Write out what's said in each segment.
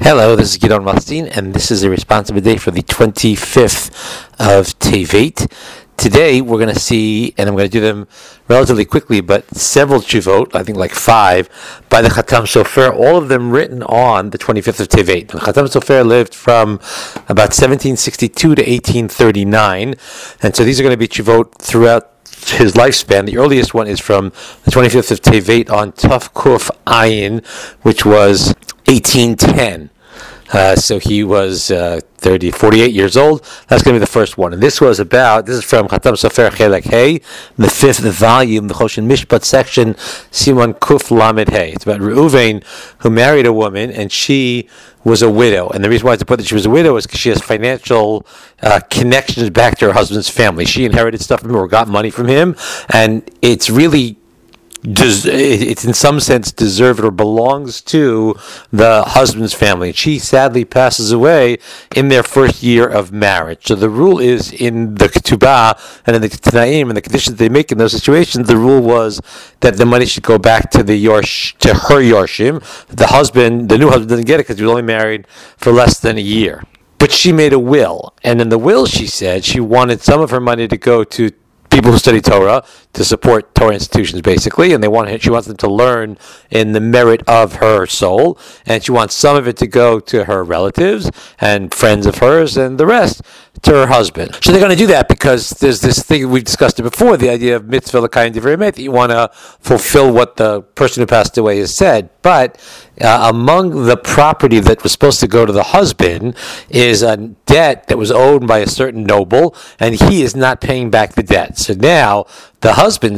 Hello, this is Gidon Rothstein, and this is a responsible day for the 25th of Tevet. Today, we're going to see, and I'm going to do them relatively quickly, but several tshuvot, I think like 5, by the Chatam Sofer, all of them written on the 25th of Tevet. The Chatam Sofer lived from about 1762 to 1839, and so these are going to be tshuvot throughout his lifespan. The earliest one is from the 25th of Tevet on Tuf Kuf Ayin, which was 1810. So he was 48 years old. That's going to be the first one. And this is from Chatam Sofer Chelek Hey, the 5th volume, the Choshen Mishpat section, Simon Kuf Lamed Hey. It's about Reuven, who married a woman, and she was a widow. And the reason why it's important that she was a widow is because she has financial connections back to her husband's family. She inherited stuff from him or got money from him, and it's really it's in some sense deserved or belongs to the husband's family. She sadly passes away in their first year of marriage. So the rule is in the ketubah and in the tanaim and the conditions they make in those situations, the rule was that the money should go back to her yorshim. The new husband doesn't get it because he was only married for less than a year. But she made a will, and in the will she said she wanted some of her money to go to people who study Torah, to support Torah institutions, basically, and she wants them to learn in the merit of her soul, and she wants some of it to go to her relatives and friends of hers, and the rest to her husband. So they're going to do that because there's this thing, we've discussed it before, the idea of mitzvah l'kayim divrei emet, that you want to fulfill what the person who passed away has said. But among the property that was supposed to go to the husband is a debt that was owed by a certain noble, and he is not paying back the debt. So now the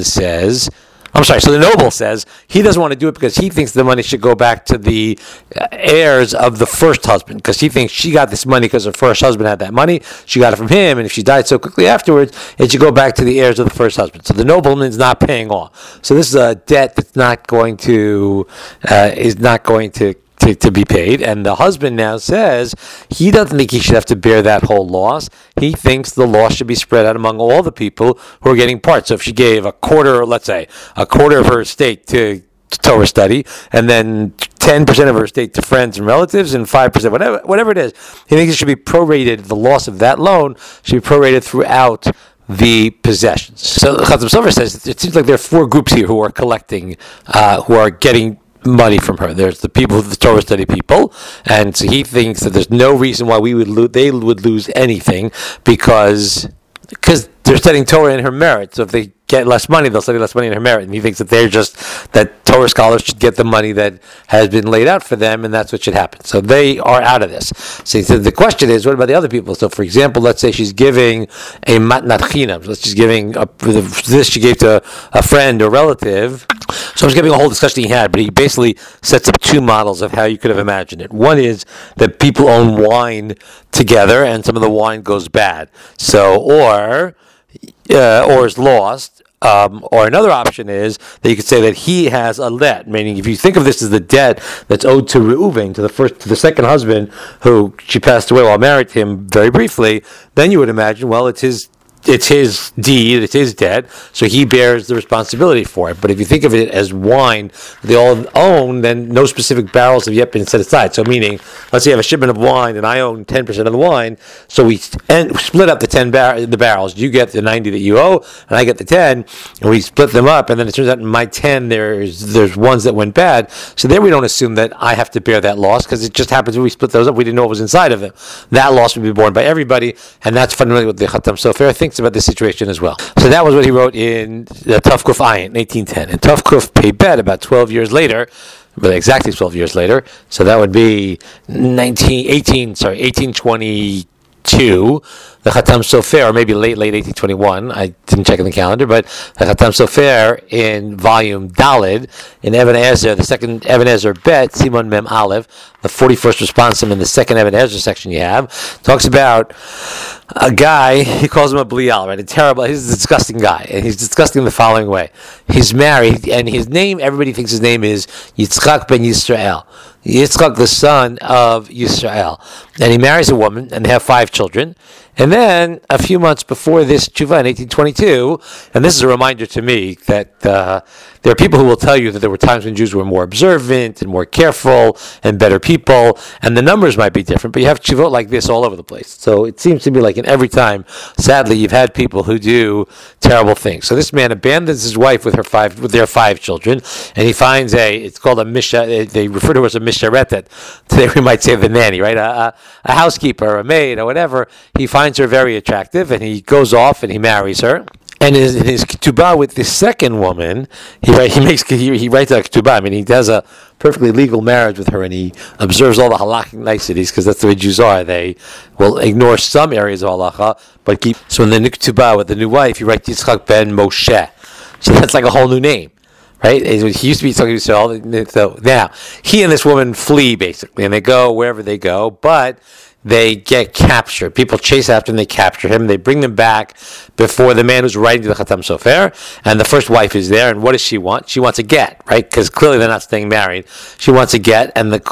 noble says he doesn't want to do it because he thinks the money should go back to the heirs of the first husband, because he thinks she got this money because her first husband had that money. She got it from him, and if she died so quickly afterwards, it should go back to the heirs of the first husband. So the nobleman's not paying off. So this is a debt that's not going to be paid, and the husband now says he doesn't think he should have to bear that whole loss. He thinks the loss should be spread out among all the people who are getting parts. So if she gave a quarter of her estate to Torah study, and then 10% of her estate to friends and relatives, and 5%, whatever it is, he thinks it should be prorated. The loss of that loan should be prorated throughout the possessions. So Chatam Sofer says it seems like there are 4 groups here who are collecting, who are getting money from her. There's the people, the Torah study people, and so he thinks that there's no reason why they would lose anything because they're studying Torah in her merit. So if they get less money, they'll study less money in her merit. And he thinks that that Torah scholars should get the money that has been laid out for them, and that's what should happen. So they are out of this. So he said the question is, what about the other people? So for example, let's say she's giving a matnat chinam. So she's giving this she gave to a friend or relative. So I was giving a whole discussion he had, but he basically sets up 2 models of how you could have imagined it. One is that people own wine together, and some of the wine goes bad. So, or is lost. Or another option is that you could say that he has a debt, meaning if you think of this as the debt that's owed to Reuven, to the second husband, who she passed away while married to him very briefly, then you would imagine, well, it's his deed, it's his debt, so he bears the responsibility for it. But if you think of it as wine they all own, then no specific barrels have yet been set aside. So meaning, let's say you have a shipment of wine and I own 10% of the wine, so we split up the barrels. You get the 90 that you owe, and I get the 10, and we split them up, and then it turns out in my 10 there's ones that went bad. So there we don't assume that I have to bear that loss, because it just happens when we split those up, we didn't know what was inside of them. That loss would be borne by everybody, and that's fundamentally what the Chatam Sofer thinks about this situation as well. So that was what he wrote in the Tuf Kuf Ayin, 1810. And Tuf Kuf Pei Bet, about 12 years later, but exactly 12 years later, so that would be 1822, the Chatam Sofer, or maybe late 1821, I didn't check in the calendar, but the Chatam Sofer in volume Dalid, in Even Ezer, the second Even Ezer Bet, Simon Mem Aleph, the 41st responsum in the second Even Ezer section you have, talks about a guy, he calls him a blial, right? He's a disgusting guy, and he's disgusting in the following way. He's married, and his name, everybody thinks his name is Yitzchak ben Yisrael. Yitzchak, the son of Yisrael. And he marries a woman, and they have 5 children. And then, a few months before this tshuva in 1822, and this is a reminder to me that there are people who will tell you that there were times when Jews were more observant and more careful and better people, and the numbers might be different, but you have tshuvot like this all over the place. So it seems to be like in every time, sadly, you've had people who do terrible things. So this man abandons his wife with their five children, and he finds it's called a misha, they refer to it as a misharetet. Today we might say the nanny, right? A housekeeper, a maid, or whatever. He finds her very attractive, and he goes off and he marries her. And in his ketubah with the second woman, he writes a ketubah. I mean, he does a perfectly legal marriage with her, and he observes all the halakhic niceties, because that's the way Jews are. They will ignore some areas of halacha, but keep. So in the ketubah with the new wife, he writes Yitzchak ben Moshe. So that's like a whole new name, right? He used to be Yitzchak Yisrael. So now he and this woman flee basically, and they go wherever they go, but they get captured. People chase after him, they capture him, they bring them back before the man who's writing to the Khatam Sofer, and the first wife is there, and what does she want? She wants a get, right? Because clearly they're not staying married. She wants a get,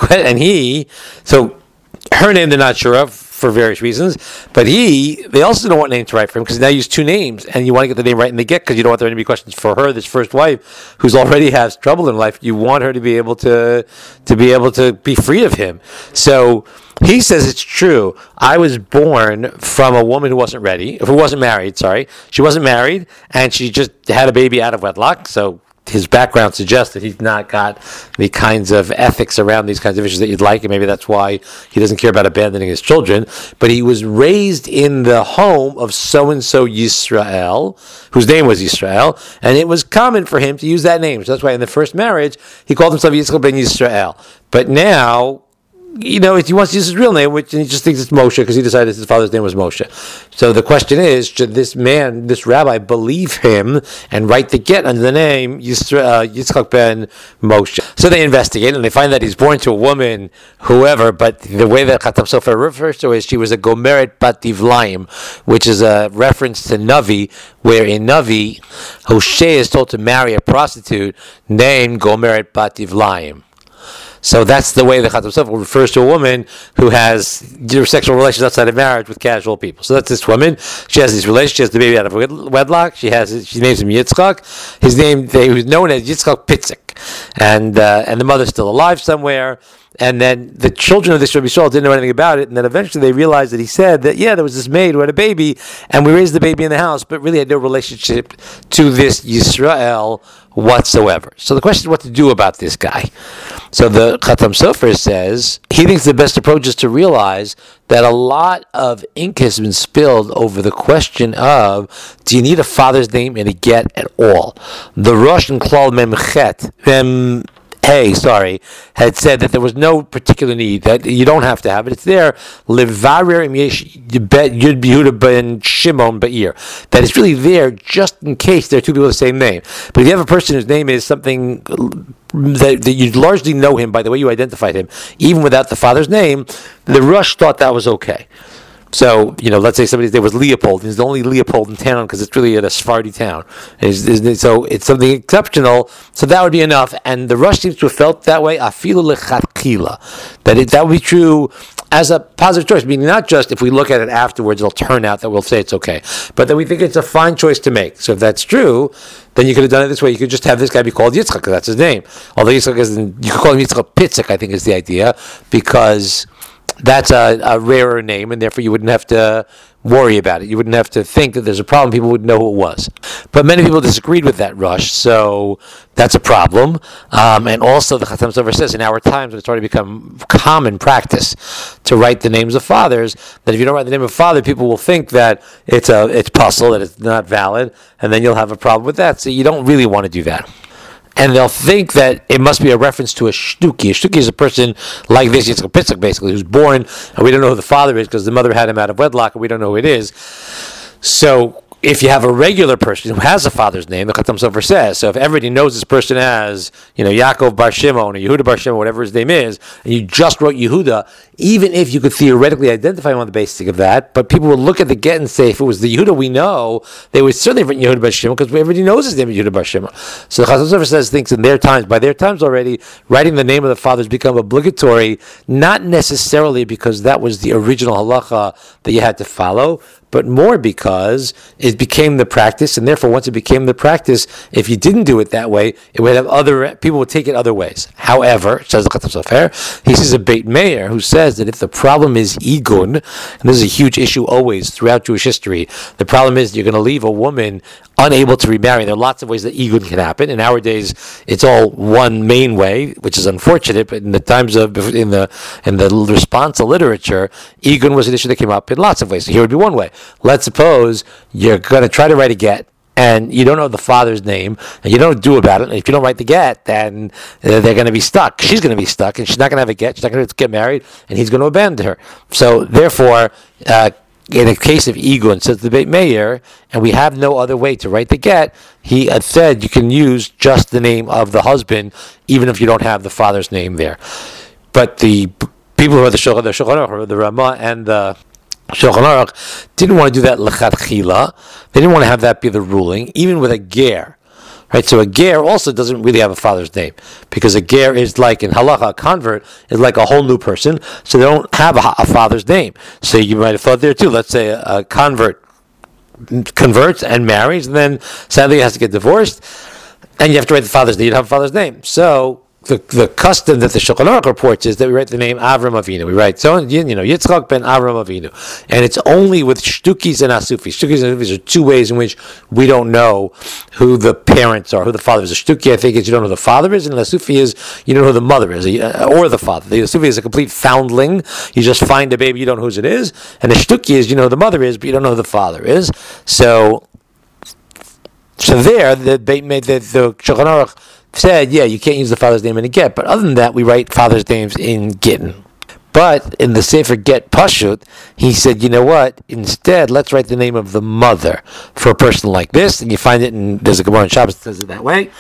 so her name they're not sure of for various reasons, but they also don't want name to write for him, because now you use two names, and you want to get the name right in the get, because you don't want there to be questions for her, this first wife, who's already has trouble in life. You want her to be able to be free of him. So he says it's true. I was born from a woman who wasn't married. She wasn't married, and she just had a baby out of wedlock. So his background suggests that he's not got the kinds of ethics around these kinds of issues that you'd like, and maybe that's why he doesn't care about abandoning his children. But he was raised in the home of so-and-so Yisrael, whose name was Yisrael, and it was common for him to use that name. So that's why in the first marriage, he called himself Yitzchak ben Yisrael. But now, he wants to use his real name, which he just thinks it's Moshe, because he decided his father's name was Moshe. So the question is, should this rabbi, believe him and write the get under the name Yitzchak ben Moshe? So they investigate, and they find that he's born to a woman, whoever, but the way that Khatam Sofer refers to her is she was a Gomeret bat Divlaim, which is a reference to Navi, where in Navi, Hosea is told to marry a prostitute named Gomeret bat Divlaim. So that's the way the Khatam Sofer refers to a woman who has sexual relations outside of marriage with casual people. So that's this woman. She has these relations. She has the baby out of wedlock. She names him Yitzchak. He was known as Yitzchak Pitzik, and the mother's still alive somewhere. And then the children of this Rabbi Yisrael didn't know anything about it, and then eventually they realized that he said that, there was this maid who had a baby, and we raised the baby in the house, but really had no relationship to this Yisrael whatsoever. So the question is what to do about this guy. So the Khatam Sofer says he thinks the best approach is to realize that a lot of ink has been spilled over the question of, do you need a father's name in a get at all? The Rosh and Klal had said that there was no particular need, that you don't have to have it. It's there, Levarer im yesh Yud Yehuda ben Shimon Ba'ir. That it's really there just in case there are two people with the same name. But if you have a person whose name is something that you largely know him by the way you identified him, even without the father's name, the Rosh thought that was okay. So, let's say somebody's name was Leopold. He's the only Leopold in town because it's really a Sephardi town. So it's something exceptional. So that would be enough. And the Rosh seems to have felt that way. Afilu lechatchila. That would be true as a positive choice. Meaning not just if we look at it afterwards, it'll turn out that we'll say it's okay. But that we think it's a fine choice to make. So if that's true, then you could have done it this way. You could just have this guy be called Yitzchak, because that's his name. Although Yitzchak isn't, you could call him Yitzchak Pitzik, I think is the idea, because that's a rarer name, and therefore you wouldn't have to worry about it. You wouldn't have to think that there's a problem. People would know who it was. But many people disagreed with that Rosh, so that's a problem. And also the Khatam Sofer says in our times, when it's already become common practice to write the names of fathers, that if you don't write the name of father, people will think that it's puzzle, that it's not valid, and then you'll have a problem with that. So you don't really want to do that. And they'll think that it must be a reference to a shtuki. A shtuki is a person like this, Yitzchak Pitzik, basically, who's born, and we don't know who the father is because the mother had him out of wedlock, and we don't know who it is. So if you have a regular person who has a father's name, the Khatam Sofer says, so if everybody knows this person as, Yaakov Bar Shimon or Yehuda Bar Shimon, whatever his name is, and you just wrote Yehuda, even if you could theoretically identify him on the basis of that, but people would look at the get and say, if it was the Yehuda we know, they would certainly have written Yehuda Bar Shimon, because everybody knows his name is Yehuda Bar Shimon. So the Khatam Sofer says, thinks by their times already, writing the name of the fathers become obligatory, not necessarily because that was the original halacha that you had to follow, but more because it became the practice, and therefore once it became the practice, if you didn't do it that way, it would have other people would take it other ways. However, says the Khatam Sofer, he sees a Beit Meir who says that if the problem is igun, and this is a huge issue always throughout Jewish history, the problem is you're going to leave a woman unable to remarry. There are lots of ways that igun can happen. In our days, it's all one main way, which is unfortunate. But in the times of in the responsa literature, igun was an issue that came up in lots of ways. So here would be one way. Let's suppose you're going to try to write a get, and you don't know the father's name, and you don't do about it. And if you don't write the get, then they're going to be stuck. She's going to be stuck, and she's not going to have a get. She's not going to get married, and he's going to abandon her. So therefore, in a case of igun, says the Beit Meir, and we have no other way to write the get, he had said you can use just the name of the husband, even if you don't have the father's name there. But the people who are the Shulchan Aruch, the Ramah and the Shulchan Aruch, didn't want to do that lechatchila. They didn't want to have that be the ruling, even with a ger. Right, so a ger also doesn't really have a father's name, because a ger is like, in halacha, a convert is like a whole new person, so they don't have a father's name. So you might have thought there too, let's say a convert converts and marries, and then sadly has to get divorced, and you have to write the father's name, you don't have a father's name. So the custom that the Shulchan Aruch reports is that we write the name Avram Avinu. We write, so Yitzchak ben Avram Avinu. And it's only with shtukis and asufis. Shtukis and asufis are two ways in which we don't know who the parents are, who the father is. A shtuki, I think, is you don't know who the father is, and an asufi is you don't know who the mother is, or the father. The asufi is a complete foundling. You just find a baby, you don't know whose it is. And the shtuki is you know who the mother is, but you don't know who the father is. So there, the Shulchan Aruch said, yeah, you can't use the father's name in a get, but other than that, we write father's names in gittin. But in the Sefer Get Pashut, he said, you know what? Instead, let's write the name of the mother for a person like this, and you find it in, there's a Gemara in Shabbos that says it that way.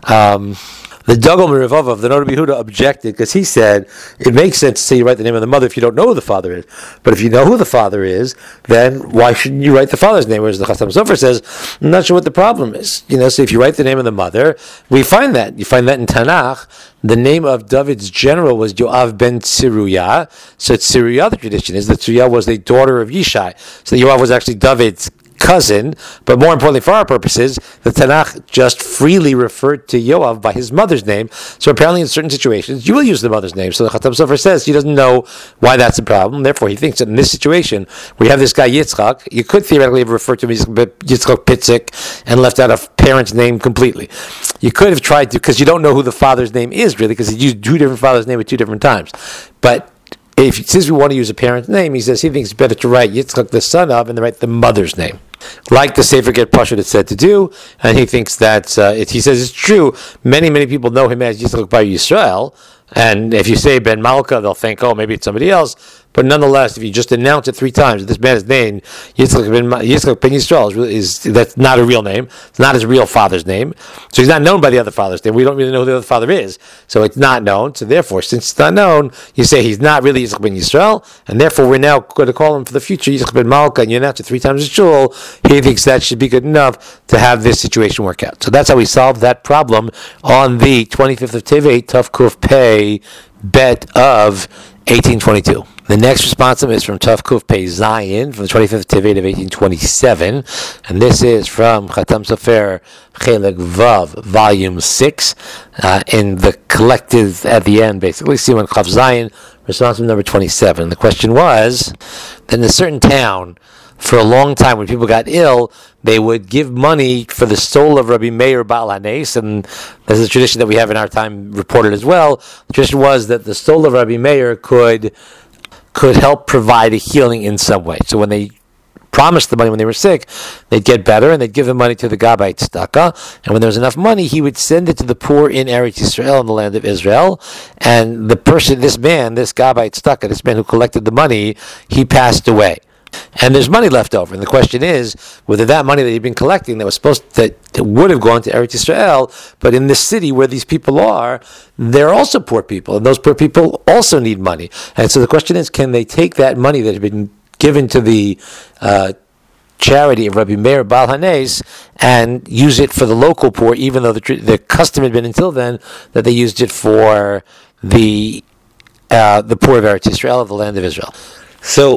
The Dagol Merivov of the Noda B'Yehuda objected because he said it makes sense to say you write the name of the mother if you don't know who the father is. But if you know who the father is, then why shouldn't you write the father's name? Whereas the Chassam Sofer says, I'm not sure what the problem is. So if you write the name of the mother, we find that. You find that in Tanakh. The name of David's general was Yoav ben Tzeruya. So Tzeruya, the tradition is that Tzeruya was the daughter of Yishai. So Yoav was actually David's cousin, but more importantly for our purposes, the Tanakh just freely referred to Yoav by his mother's name. So apparently in certain situations, you will use the mother's name. So the Chatam Sofer says he doesn't know why that's a problem. Therefore, he thinks that in this situation, we have this guy Yitzchak, you could theoretically have referred to him as Yitzchak Pitzik and left out a parent's name completely. You could have tried to, because you don't know who the father's name is really, because he used two different father's name at two different times. But since we want to use a parent's name, he says he thinks it's better to write Yitzchak the son of and to write the mother's name, like the Sefer Get Pashut is said to do. And he thinks that he says it's true. Many people know him as Yitzchak Bar Yisrael, and if you say Ben Malka, they'll think, oh, maybe it's somebody else. But nonetheless, if you just announce it three times, this man's name, Yitzchak ben Yisrael, that's not a real name. It's not his real father's name. So he's not known by the other father's name. We don't really know who the other father is. So it's not known. So therefore, since it's not known, you say he's not really Yitzchak ben Yisrael, and therefore we're now going to call him for the future Yitzchak ben Malka, and you announce it three times in shul. He thinks that should be good enough to have this situation work out. So that's how we solved that problem on the 25th of Tevet, Tav Kuf Pei, bet of 1822. The next responsive is from Tav Kuf Pei Zayin from the 25th of Tevet of 1827, and this is from Chatam Sofer Chelek Vav, Volume 6, in the collective at the end, basically, Siman Chav Zayin, responsive number 27. The question was that in a certain town, for a long time, when people got ill, they would give money for the soul of Rabbi Meir Baal HaNes, and there's a tradition that we have in our time reported as well. The tradition was that the soul of Rabbi Meir could help provide a healing in some way. So when they promised the money when they were sick, they'd get better, and they'd give the money to the Gabbai Tzedakah, and when there was enough money, he would send it to the poor in Eretz Yisrael, in the land of Israel, and the person, this Gabbai Tzedakah, this man who collected the money, he passed away. And there's money left over, and the question is whether that money that you've been collecting that would have gone to Eretz Yisrael, but in the city where these people are, they're also poor people, and those poor people also need money. And so the question is, can they take that money that had been given to the charity of Rabbi Meir Baal HaNes and use it for the local poor, even though the custom had been until then that they used it for the poor of Eretz Yisrael, of the land of Israel. So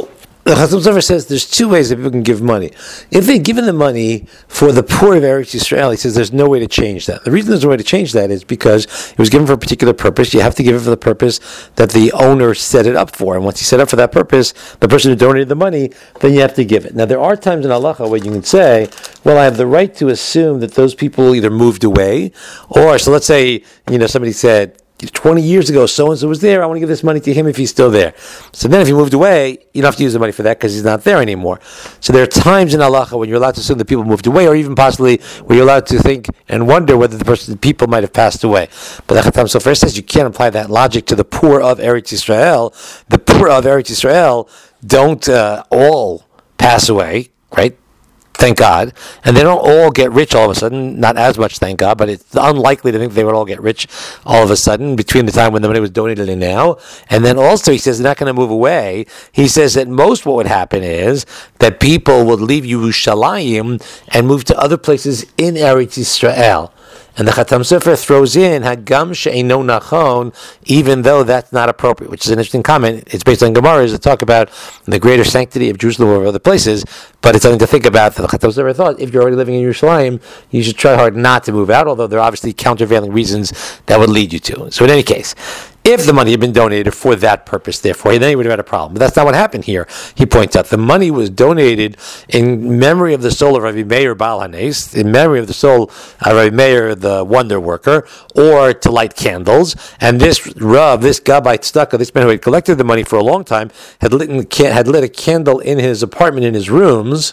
The Chasam Sofer says there's two ways that people can give money. If they've given the money for the poor of Eretz Yisrael, he says there's no way to change that. The reason there's no way to change that is because it was given for a particular purpose. You have to give it for the purpose that the owner set it up for. And once he set up for that purpose, the person who donated the money, then you have to give it. Now, there are times in halacha where you can say, well, I have the right to assume that those people either moved away, or, so let's say, somebody said, 20 years ago, so-and-so was there, I want to give this money to him if he's still there. So then if he moved away, you don't have to use the money for that because he's not there anymore. So there are times in halacha when you're allowed to assume that people moved away, or even possibly where you're allowed to think and wonder whether the people might have passed away. But the Chasam Sofer says you can't apply that logic to the poor of Eretz Yisrael. The poor of Eretz Yisrael don't all pass away, right? Thank God. And they don't all get rich all of a sudden, not as much, thank God, but it's unlikely to think they would all get rich all of a sudden between the time when the money was donated and now. And then also he says they're not going to move away. He says that most what would happen is that people would leave Yerushalayim and move to other places in Eretz Yisrael. And the Chasam Sofer throws in Hagam she'eino nachon, even though that's not appropriate, which is an interesting comment. It's based on Gemaras that talk about the greater sanctity of Jerusalem over other places, but it's something to think about. The Chasam Sofer thought if you're already living in Yerushalayim, you should try hard not to move out, although there are obviously countervailing reasons that would lead you to. So in any case, if the money had been donated for that purpose, therefore, then he would have had a problem. But that's not what happened here. He points out the money was donated in memory of the soul of Rabbi Meir Baal Hanes, in memory of the soul of Rabbi Meir, the wonder worker, or to light candles. And this Rav, this Gabbai Tzedakah, this man who had collected the money for a long time, had lit a candle in his apartment, in his rooms,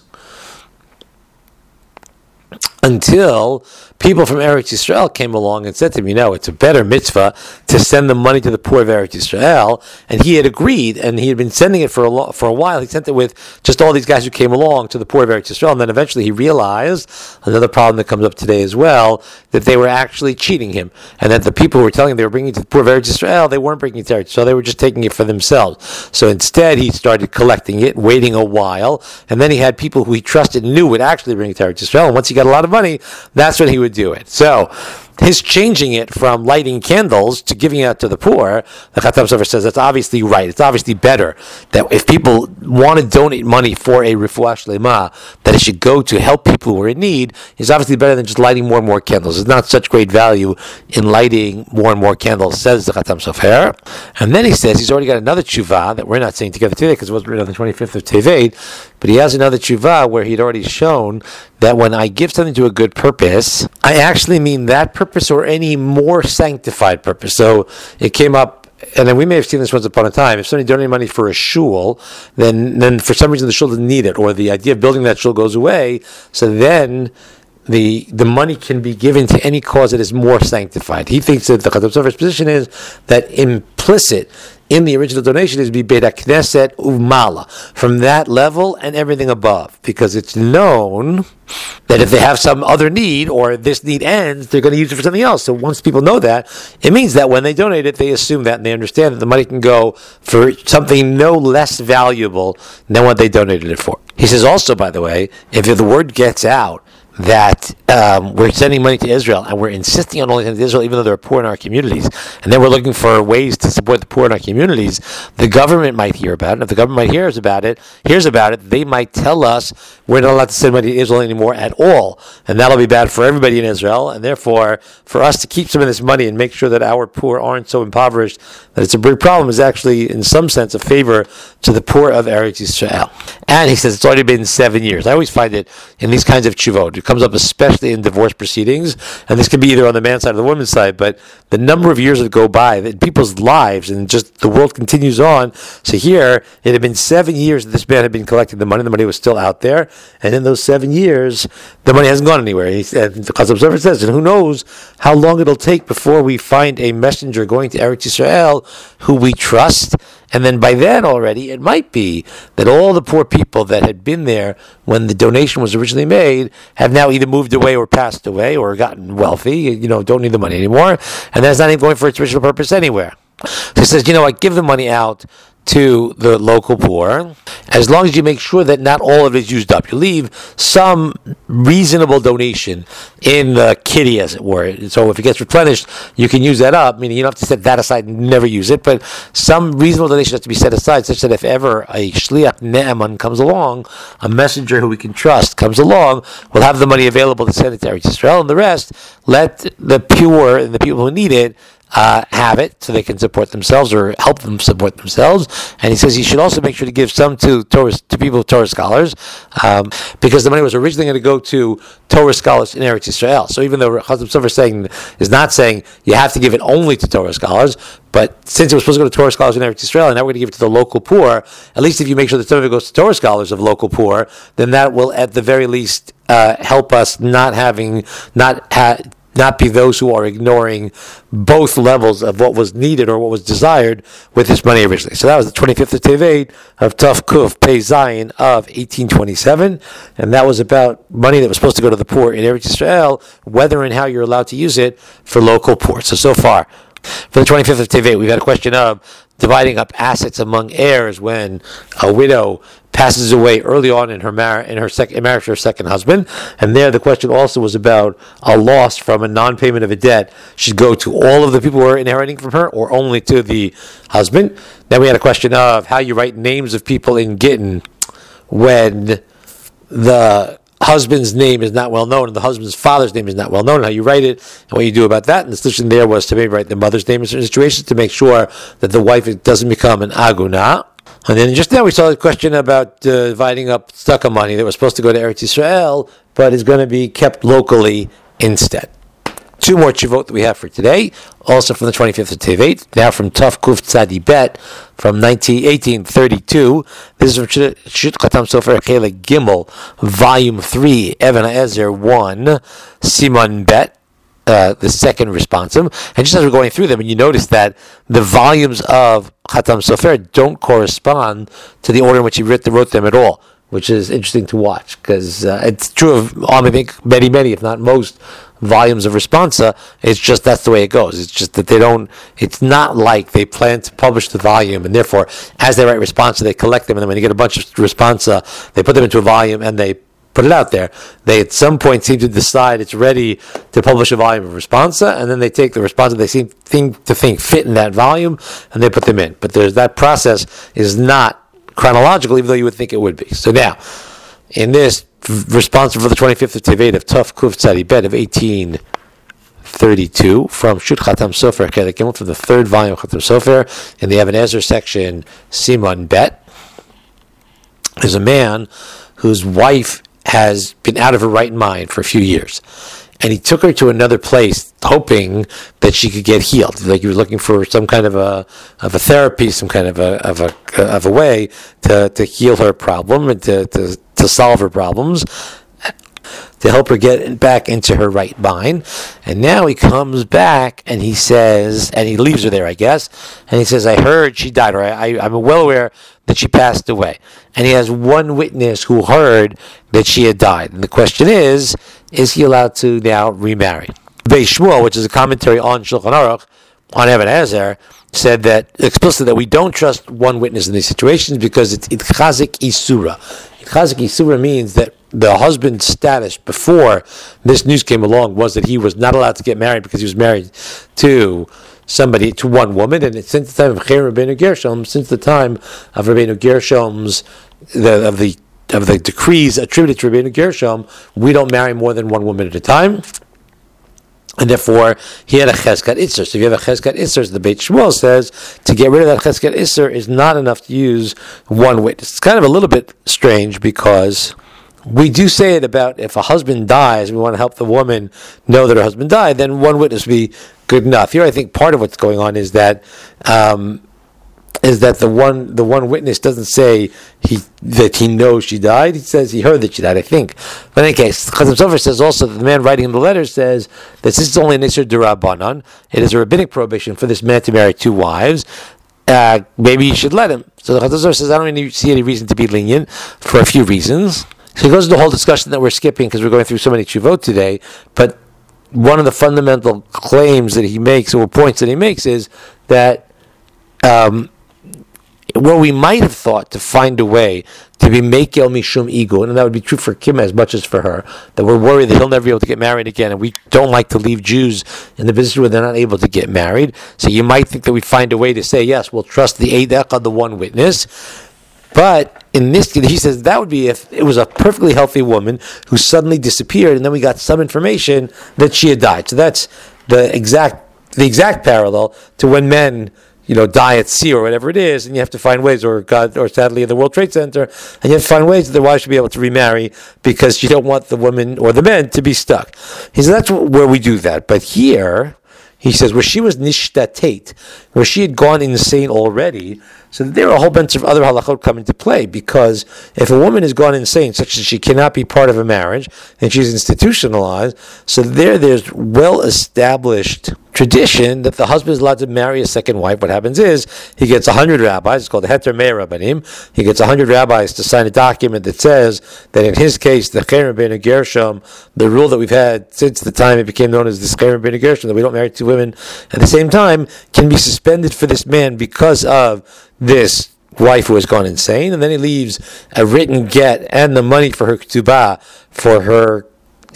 until people from Eretz Yisrael came along and said to him, it's a better mitzvah to send the money to the poor of Eretz Yisrael. And he had agreed, and he had been sending it for a while. He sent it with just all these guys who came along to the poor of Eretz Yisrael. And then eventually he realized, another problem that comes up today as well, that they were actually cheating him. And that the people who were telling him they were bringing it to the poor of Eretz Yisrael, they weren't bringing it to Eretz Yisrael, they were just taking it for themselves. So instead he started collecting it, waiting a while, and then he had people who he trusted and knew would actually bring it to Eretz Yisrael. And once he got a lot of money, that's when he would do it. So his changing it from lighting candles to giving it out to the poor, the Chasam Sofer says that's obviously right. It's obviously better that if people want to donate money for a refuah shlema, that it should go to help people who are in need. Is obviously better than just lighting more and more candles. There's not such great value in lighting more and more candles, says the Chasam Sofer. And then he says he's already got another tshuva that we're not saying together today because it wasn't written on the 25th of Tevet, but he has another tshuva where he'd already shown that when I give something to a good purpose, I actually mean that purpose or any more sanctified purpose. So it came up, and then we may have seen this once upon a time. If somebody donated money for a shul, then for some reason the shul doesn't need it, or the idea of building that shul goes away. So then the money can be given to any cause that is more sanctified. He thinks that the Chasam Sofer's position is that implicit in the original donation is be Beit HaKnesset Umala, from that level and everything above, because it's known that if they have some other need or this need ends, they're going to use it for something else. So once people know that, it means that when they donate it, they assume that and they understand that the money can go for something no less valuable than what they donated it for. He says also, by the way, if the word gets out that we're sending money to Israel and we're insisting on only sending to Israel even though they're poor in our communities, and then we're looking for ways to support the poor in our communities, the government might hear about it. And if the government hears about it, they might tell us we're not allowed to send money to Israel anymore at all, and that'll be bad for everybody in Israel, and therefore for us to keep some of this money and make sure that our poor aren't so impoverished that it's a big problem is actually in some sense a favor to the poor of Eretz Yisrael. And he says it's already been 7 years. I always find it in these kinds of tshuvot, it comes up especially in divorce proceedings, and this can be either on the man's side or the woman's side, but the number of years that go by, that people's lives, and just the world continues on. So here, it had been 7 years that this man had been collecting the money was still out there, and in those 7 years, the money hasn't gone anywhere. And the Chasam Sofer says, and who knows how long it'll take before we find a messenger going to Eretz Yisrael who we trust. And then by then already, it might be that all the poor people that had been there when the donation was originally made have now either moved away or passed away or gotten wealthy, don't need the money anymore. And that's not even going for its original purpose anywhere. So he says, I give the money out to the local poor, as long as you make sure that not all of it is used up. You leave some reasonable donation in the kitty, as it were. So if it gets replenished, you can use that up, meaning you don't have to set that aside and never use it, but some reasonable donation has to be set aside, such that if ever a shliach ne'eman comes along, a messenger who we can trust comes along, we'll have the money available to send it to Eretz Yisrael, and the rest, let the pure and the people who need it have it so they can support themselves or help them support themselves. And he says you should also make sure to give some to people, Torah scholars, because the money was originally going to go to Torah scholars in Eretz Yisrael. So even though Chatam Sofer is not saying you have to give it only to Torah scholars, but since it was supposed to go to Torah scholars in Eretz Yisrael, and now we're going to give it to the local poor, at least if you make sure that some of it goes to Torah scholars of local poor, then that will at the very least help us not be those who are ignoring both levels of what was needed or what was desired with this money originally. So that was the 25th of Tevet of Tuf Kuf Pei Zayin of 1827, and that was about money that was supposed to go to the poor in Eretz Yisrael, whether and how you're allowed to use it for local poor. So far, for the 25th of Tevet, we've had a question of dividing up assets among heirs when a widow passes away early on in her marriage to her second husband. And there the question also was about a loss from a non-payment of a debt should go to all of the people who are inheriting from her or only to the husband. Then we had a question of how you write names of people in Gittin when the husband's name is not well known and the husband's father's name is not well known, how you write it and what you do about that. And the solution there was to maybe write the mother's name in certain situations to make sure that the wife doesn't become an aguna. And then just now we saw the question about dividing up tzedakah money that was supposed to go to Eretz Yisrael, but is going to be kept locally instead. Two more tshuvot that we have for today, also from the 25th of Tevet, now from Tuf Kuf Tzadi Bet, from 1832. This is from Shut Chatam Sofer Chelik Gimel, Volume 3, Even HaEzer 1, Siman Bet, the second responsum. And just as we're going through them, and you notice that the volumes of Chatam Sofer don't correspond to the order in which he wrote them at all, which is interesting to watch, because it's true of, I think, many, if not most, volumes of responsa. It's just that's the way it goes. It's just that it's not like they plan to publish the volume, and therefore, as they write responsa, they collect them, and then when you get a bunch of responsa, they put them into a volume, and they put it out there. They at some point seem to decide it's ready to publish a volume of responsa, and then they take the responsa they seem to think fit in that volume, and they put them in. But that process is not chronological, even though you would think it would be. So now, in this response for the 25th of Tevet of Tuf Kuf Tzadi Bet of 1832, from Shut Chatam Sofer Chelik Gimel, from the third volume of Chatam Sofer, in the Even HaEzer section, Siman Bet, there's a man whose wife has been out of her right mind for a few years. And he took her to another place, hoping that she could get healed. Like he was looking for some kind of a therapy, some kind of a way to heal her problem and to solve her problems, to help her get back into her right mind. And now he comes back and he says, and he leaves her there, I guess, and he says, I heard she died, or I'm well aware that she passed away. And he has one witness who heard that she had died. And the question is he allowed to now remarry? Beis Shmuel, which is a commentary on Shulchan Aruch, on Even HaEzer, said that explicitly that we don't trust one witness in these situations because it's itchazik isura. Itchazik isura means that the husband's status before this news came along was that he was not allowed to get married because he was married to one woman, and since the time of Rabbeinu Gershom, since the time of Rabbeinu Gershom's of the decrees attributed to Rabbeinu Gershom, we don't marry more than one woman at a time. And therefore, he had a cheskat isser. So if you have a cheskat isser, the Beit Shmuel says, to get rid of that cheskat isser is not enough to use one witness. It's kind of a little bit strange because we do say it about if a husband dies, we want to help the woman know that her husband died, then one witness would be good enough. Here I think part of what's going on is that the one witness doesn't say that he knows she died. He says he heard that she died, I think. But in any case, Chatam Sofer says also that the man writing him the letter says that since it's only an Isser D'Rabbanan, it is a rabbinic prohibition for this man to marry two wives. Maybe you should let him. So the Chatam Sofer says, I don't really see any reason to be lenient for a few reasons. So he goes into the whole discussion that we're skipping because we're going through so many tshuvot today, but one of the fundamental claims that he makes, or points that he makes, is that where we might have thought to find a way to be mekel mishum ego, and that would be true for Kim as much as for her, that we're worried that he'll never be able to get married again, and we don't like to leave Jews in the position where they're not able to get married. So you might think that we'd find a way to say, yes, we'll trust the Eid Echad, the one witness. But in this, he says that would be if it was a perfectly healthy woman who suddenly disappeared, and then we got some information that she had died. So that's the exact parallel to when men, die at sea or whatever it is, and you have to find ways, or sadly in the World Trade Center, and you have to find ways that the wife should be able to remarry because you don't want the woman or the men to be stuck. He says that's where we do that. But here, he says, where she was nishtatet, where she had gone insane already, so there are a whole bunch of other halachot come into play, because if a woman has gone insane, such that she cannot be part of a marriage, and she's institutionalized, so there's well-established tradition that the husband is allowed to marry a second wife. What happens is, he gets 100 rabbis, it's called the Heter Mei Rabbanim, he gets 100 rabbis to sign a document that says that in his case, the Cherem Ben Gershom, the rule that we've had since the time it became known as the Cherem Ben Gershom, that we don't marry two women at the same time, can be suspended for this man because of this wife who has gone insane, and then he leaves a written get and the money for her ketubah, for her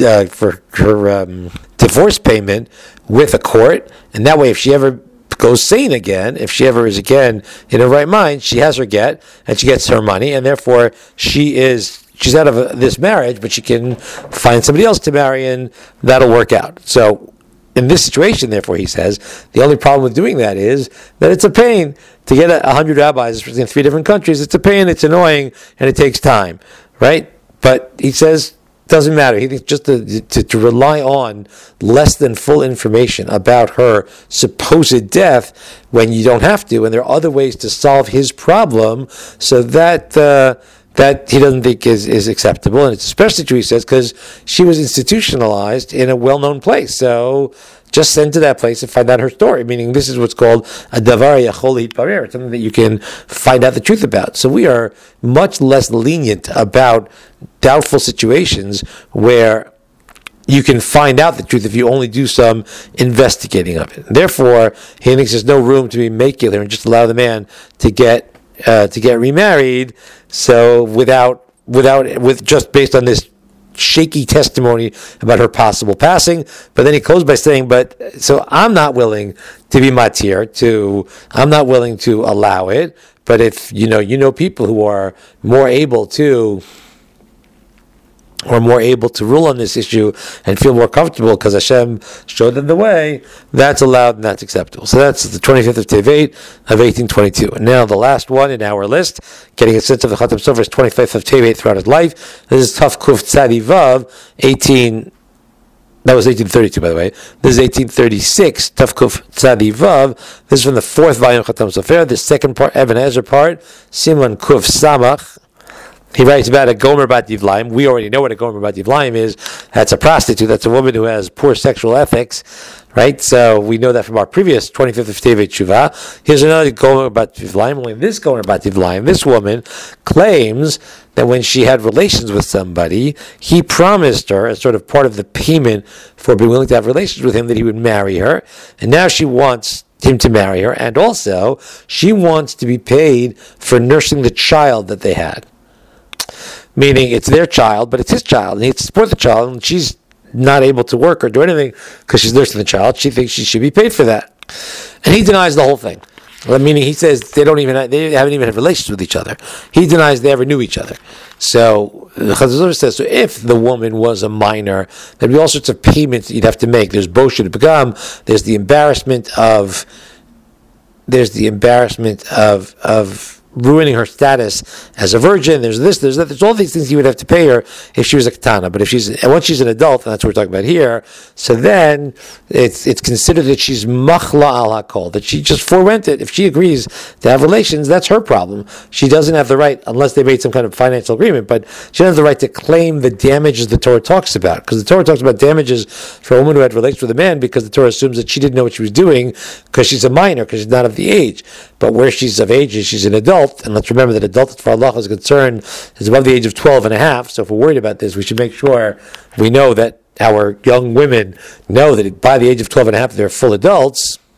divorce payment with a court, and that way if she ever goes sane again, if she ever is again in her right mind, she has her get, and she gets her money, and therefore she's out of this marriage, but she can find somebody else to marry, and that'll work out. So in this situation, therefore, he says, the only problem with doing that is that it's a pain to get 100 rabbis in 3 different countries. It's a pain, it's annoying, and it takes time, right? But he says, doesn't matter. He thinks just to rely on less than full information about her supposed death when you don't have to, and there are other ways to solve his problem, so that he doesn't think is acceptable, and it's especially true, he says, because she was institutionalized in a well-known place. So just send to that place and find out her story, meaning this is what's called a davar yachol hitbarer, something that you can find out the truth about. So we are much less lenient about doubtful situations where you can find out the truth if you only do some investigating of it. Therefore, he thinks there's no room to be makeler and just allow the man to get remarried. So with just based on this shaky testimony about her possible passing, but then he closed by saying, so I'm not willing to be matir, I'm not willing to allow it, but if you know people who are more able to rule on this issue and feel more comfortable because Hashem showed them the way, that's allowed and that's acceptable. So that's the 25th of Tevet of 1822. And now the last one in our list, getting a sense of the Chatam Sofer's 25th of Tevet throughout his life. This is Taf Kuf Tzadi Vav, that was 1832, by the way. This is 1836, Taf Kuf Tzadi Vav. This is from the 4th volume of Chatam Sofer, the second part, Even HaEzer part, Siman Kuf Samach. He writes about a Gomer Bat Yivlaim. We already know what a Gomer Bat Yivlaim is. That's a prostitute. That's a woman who has poor sexual ethics, right? So we know that from our previous 25th of Tevet Shuvah. Here's another Gomer Bat Yivlaim. Only this Gomer Bat Yivlaim, this woman claims that when she had relations with somebody, he promised her, as sort of part of the payment for being willing to have relations with him, that he would marry her. And now she wants him to marry her. And also, she wants to be paid for nursing the child that they had. Meaning it's their child, but it's his child, and he has to support the child, and she's not able to work or do anything because she's nursing the child. She thinks she should be paid for that. And he denies the whole thing. Meaning he says they haven't even had relations with each other. He denies they ever knew each other. So the Chazal says, so if the woman was a minor, there'd be all sorts of payments that you'd have to make. There's Boshet to become, there's the embarrassment of ruining her status as a virgin. There's this, there's that. There's all these things you would have to pay her if she was a katana. But once she's an adult, and that's what we're talking about here, so then it's considered that she's machla al hakol, that she just forwent it. If she agrees to have relations, that's her problem. She doesn't have the right, unless they made some kind of financial agreement, but she doesn't have the right to claim the damages the Torah talks about. Because the Torah talks about damages for a woman who had relations with a man, because the Torah assumes that she didn't know what she was doing because she's a minor, because she's not of the age. But where she's of age is she's an adult. And let's remember that adult, as far as Allah is concerned, is above the age of 12 and a half. So if we're worried about this, we should make sure we know that our young women know that by the age of 12 and a half, they're full adults.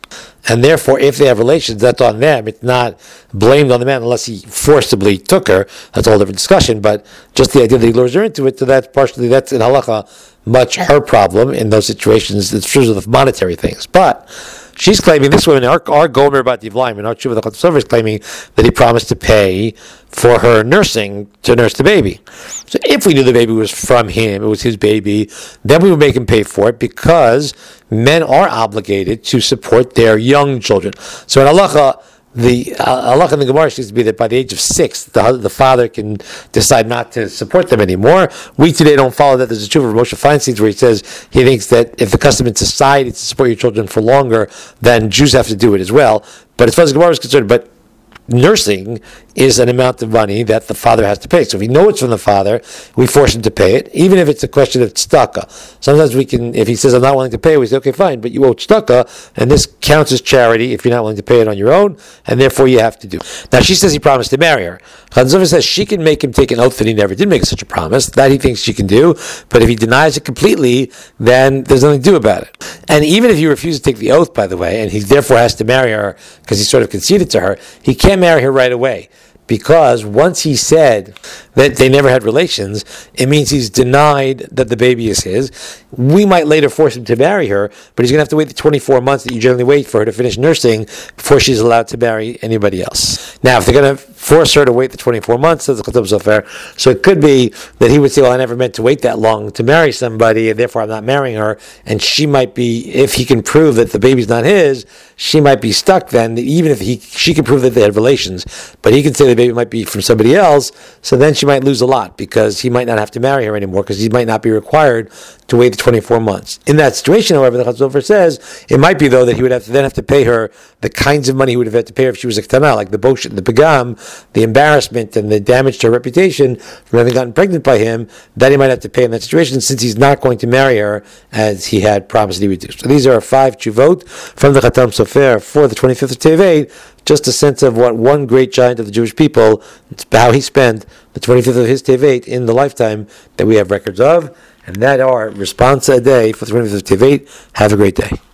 and therefore, if they have relations, that's on them. It's not blamed on the man unless he forcibly took her. That's a whole different discussion. But just the idea that he lures her into it, so that's in halacha much her problem in those situations. It's true of monetary things, but she's claiming this woman, our Gomer about Yivlaim, and our Tshuva the Chatzon is claiming that he promised to pay for her nursing to nurse the baby. So if we knew the baby was from him, it was his baby, then we would make him pay for it because men are obligated to support their young children. So in halacha, the halacha in the Gemara seems to be that by the age of 6, the father can decide not to support them anymore. We today don't follow that. There's a tshuva from Moshe Feinstein where he says he thinks that if the custom in society is to support your children for longer, then Jews have to do it as well. But as far as the Gemara is concerned, but nursing is an amount of money that the father has to pay. So if we know it's from the father, we force him to pay it, even if it's a question of tzedakah. Sometimes we can, if he says, I'm not willing to pay it, we say, okay, fine, but you owe tzedakah, and this counts as charity if you're not willing to pay it on your own, and therefore you have to do. Now, she says he promised to marry her. Chanzova says she can make him take an oath that he never did make such a promise. That he thinks she can do, but if he denies it completely, then there's nothing to do about it. And even if he refuses to take the oath, by the way, and he therefore has to marry her because he sort of conceded to her, he can't marry her right away. Because once he said that they never had relations, it means he's denied that the baby is his. We might later force him to marry her, but he's going to have to wait the 24 months that you generally wait for her to finish nursing before she's allowed to marry anybody else. Now, if they're going to force her to wait the 24 months, so it could be that he would say, well, I never meant to wait that long to marry somebody, and therefore I'm not marrying her. And she might be, if he can prove that the baby's not his, she might be stuck then, even if she can prove that they had relations, but he can say the baby might be from somebody else, so then she might lose a lot because he might not have to marry her anymore because he might not be required to wait the 24 months. In that situation, however, the Chatzon says it might be though that he would have to pay her the kinds of money he would have had to pay her if she was a ketana, like the bullshit, the pagam, the embarrassment and the damage to her reputation from having gotten pregnant by him, that he might have to pay in that situation since he's not going to marry her as he had promised he would do. So these are 5 tshuvot from the Chatam Sofer for the 25th of Tevet, just a sense of what one great giant of the Jewish people, how he spent the 25th of his Tevet in the lifetime that we have records of, and that are responsa a day for the 25th of Tevet. Have a great day.